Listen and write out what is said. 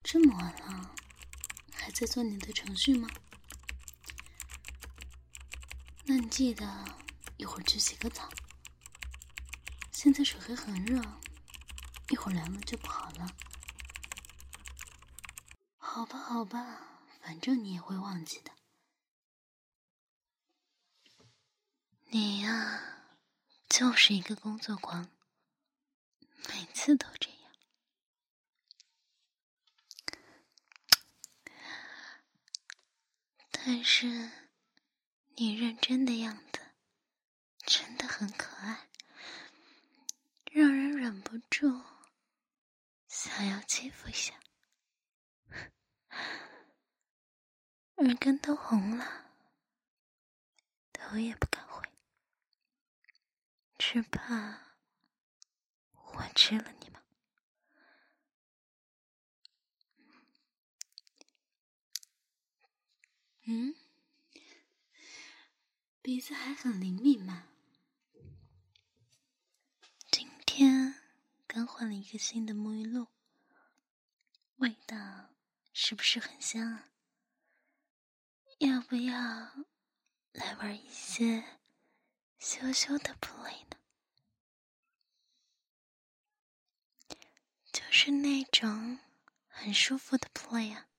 这么晚了，还在做你的程序吗？那你记得一会儿去洗个澡。现在水还很热，一会儿凉了就不好了。好吧，好吧，反正你也会忘记的。你呀，就是一个工作狂，每次都这样。但是你认真的样子真的很可爱，让人忍不住想要欺负一下。耳根都红了，头也不敢回，是怕我吃了你吗？鼻子还很灵敏嘛。今天刚换了一个新的沐浴露，味道是不是很香啊？要不要来玩一些羞羞的 play 呢？就是那种很舒服的 play 啊。